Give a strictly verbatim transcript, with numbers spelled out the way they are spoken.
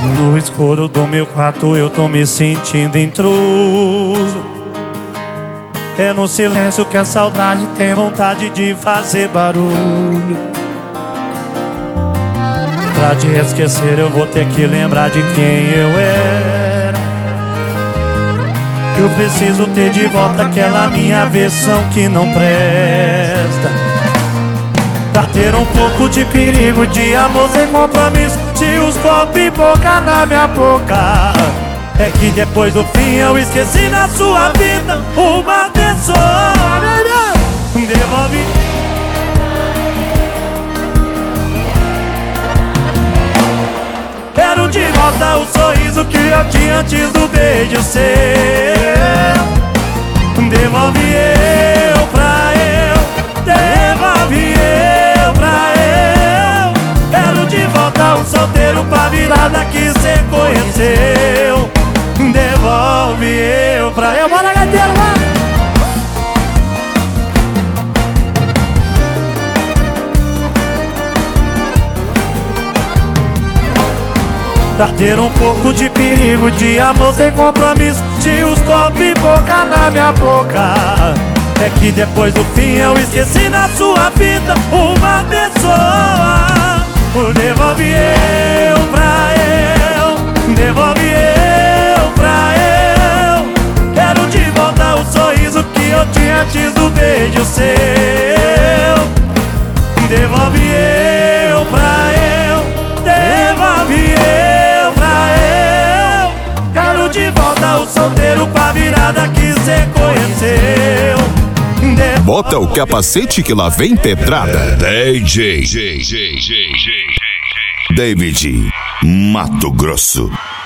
No escuro do meu quarto eu tô me sentindo intruso. É no silêncio que a saudade tem vontade de fazer barulho. Pra te esquecer eu vou ter que lembrar de quem eu era. Eu preciso ter de volta aquela minha versão que não presta. Pra ter um pouco de perigo, de amor sem compromisso, se os copos pipocar na minha boca. É que depois do fim eu esqueci na sua vida uma pessoa. Devolve. Quero de volta o sorriso que eu tinha antes do beijo seu. Devolve eu pra eu, devolve eu pra eu. Quero de volta um solteiro pra virada que cê conheceu. Devolve eu pra eu. Bora, gateiro, vai! Pra ter um pouco de perigo, de amor sem compromisso, se os copos pipocar na minha boca. É que depois do fim eu esqueci na sua vida uma pessoa. Devolve eu pra eu, devolve eu pra eu. Quero de volta o sorriso que eu tinha antes do beijo seu. Devolve eu pra eu, devolve eu pra eu. Quero de volta o solteiro pra virada que cê conheceu. Bota o capacete que lá vem pedrada. D J David Mato Grosso.